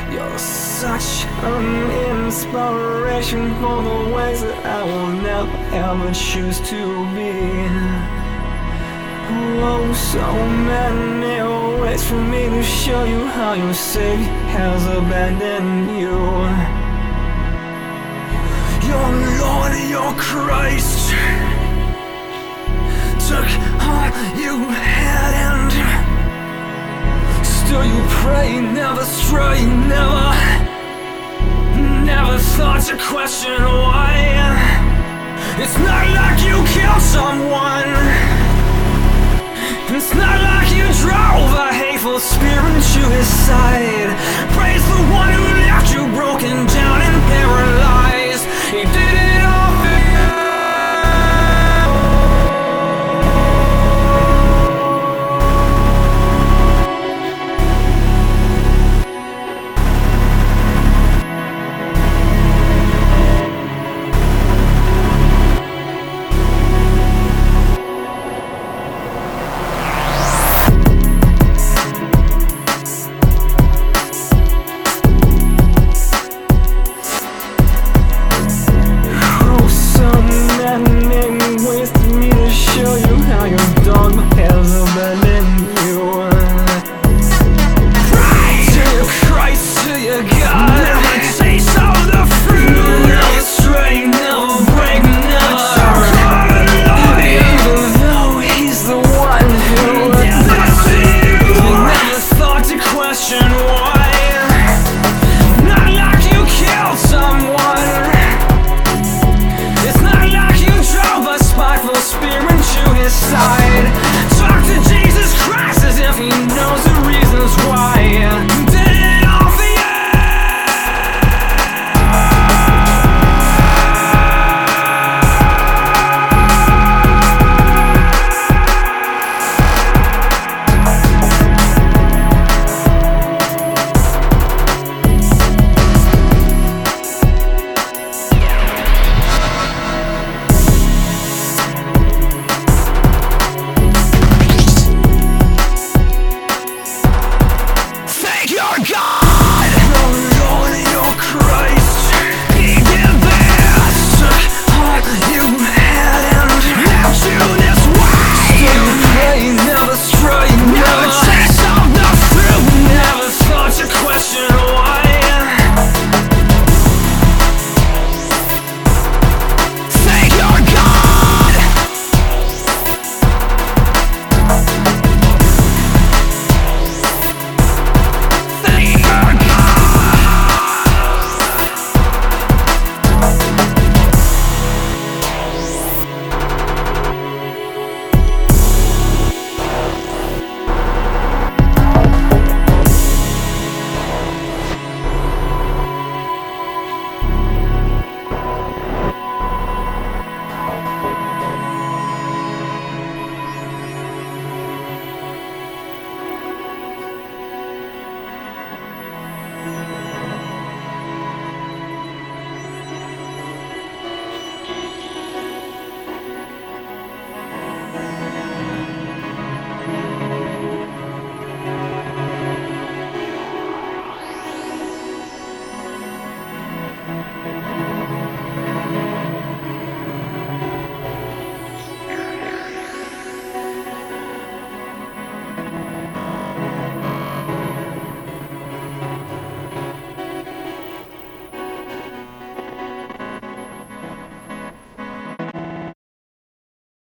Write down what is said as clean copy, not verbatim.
You're such an inspiration for the ways that I will never ever choose to be. Oh, so many ways for me to show you how your Savior has abandoned you. Your Lord, your Christ took all you had, and still you pray, never stray, never thought to question why. It's not like you killed someone, it's not like you drove a hateful spirit to his side.